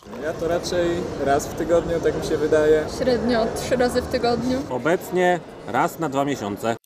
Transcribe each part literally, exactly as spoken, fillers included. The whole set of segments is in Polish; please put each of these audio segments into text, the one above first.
Ja to raczej raz w tygodniu, tak mi się wydaje. Średnio trzy razy w tygodniu. Obecnie raz na dwa miesiące.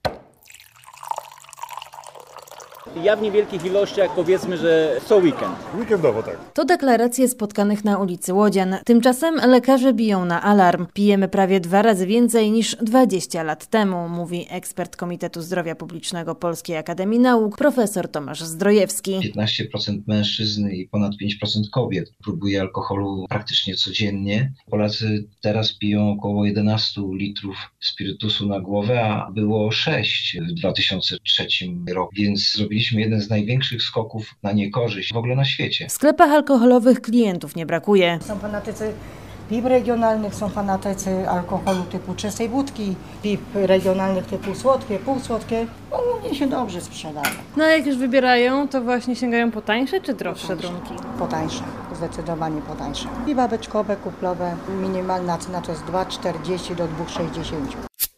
Ja w niewielkich ilościach, powiedzmy, że co weekend. Weekendowo, tak. To deklaracje spotkanych na ulicy Łodzian. Tymczasem lekarze biją na alarm. Pijemy prawie dwa razy więcej niż dwadzieścia lat temu, mówi ekspert Komitetu Zdrowia Publicznego Polskiej Akademii Nauk, profesor Tomasz Zdrojewski. piętnaście procent mężczyzn i ponad pięć procent kobiet próbuje alkoholu praktycznie codziennie. Polacy teraz piją około jedenaście litrów spirytusu na głowę, a było sześć w dwa tysiące trzecim roku, więc zrobiliśmy jeden z największych skoków na niekorzyść w ogóle na świecie. W sklepach alkoholowych klientów nie brakuje. Są fanatycy piw regionalnych, są fanatycy alkoholu typu czystej wódki, piw regionalnych typu słodkie, półsłodkie. Ogólnie się dobrze sprzedaje. No a jak już wybierają, to właśnie sięgają po tańsze czy droższe drunki? Po tańsze, zdecydowanie po tańsze. Piwa beczkowe, kuplowe, minimalna cena to jest dwa czterdzieści do dwa sześćdziesiąt.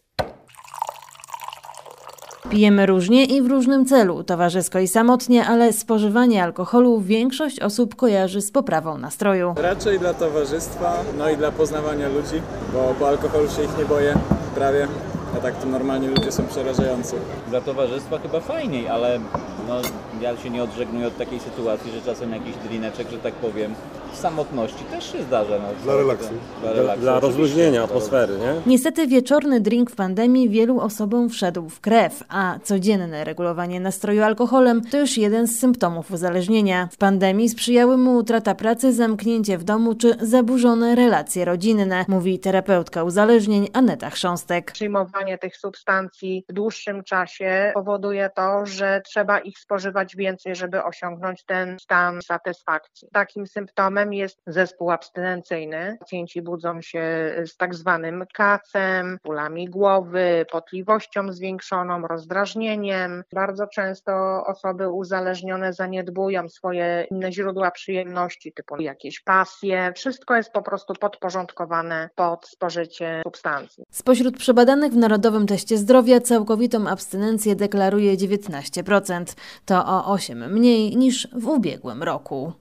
Pijemy różnie i w różnym celu, towarzysko i samotnie, ale spożywanie alkoholu większość osób kojarzy z poprawą nastroju. Raczej dla towarzystwa, no i dla poznawania ludzi, bo po alkoholu się ich nie boję prawie, a tak to normalnie ludzie są przerażający. Dla towarzystwa chyba fajniej, ale no, ja się nie odżegnuję od takiej sytuacji, że czasem jakiś drineczek, że tak powiem, w samotności też się zdarza. No, Dla relaksu. Dla, relaksu, Dla oczywiście. rozluźnienia atmosfery, nie? Niestety wieczorny drink w pandemii wielu osobom wszedł w krew, a codzienne regulowanie nastroju alkoholem to już jeden z symptomów uzależnienia. W pandemii sprzyjały mu utrata pracy, zamknięcie w domu czy zaburzone relacje rodzinne, mówi terapeutka uzależnień Aneta Chrząstek. Przyjmowanie tych substancji w dłuższym czasie powoduje to, że trzeba ich spożywać więcej, żeby osiągnąć ten stan satysfakcji. Takim symptomem jest zespół abstynencyjny. Pacjenci budzą się z tak zwanym kacem, bólami głowy, potliwością zwiększoną, rozdrażnieniem. Bardzo często osoby uzależnione zaniedbują swoje inne źródła przyjemności, typu jakieś pasje. Wszystko jest po prostu podporządkowane pod spożycie substancji. Spośród przebadanych w Narodowym Teście Zdrowia całkowitą abstynencję deklaruje dziewiętnaście procent. To o osiem mniej niż w ubiegłym roku.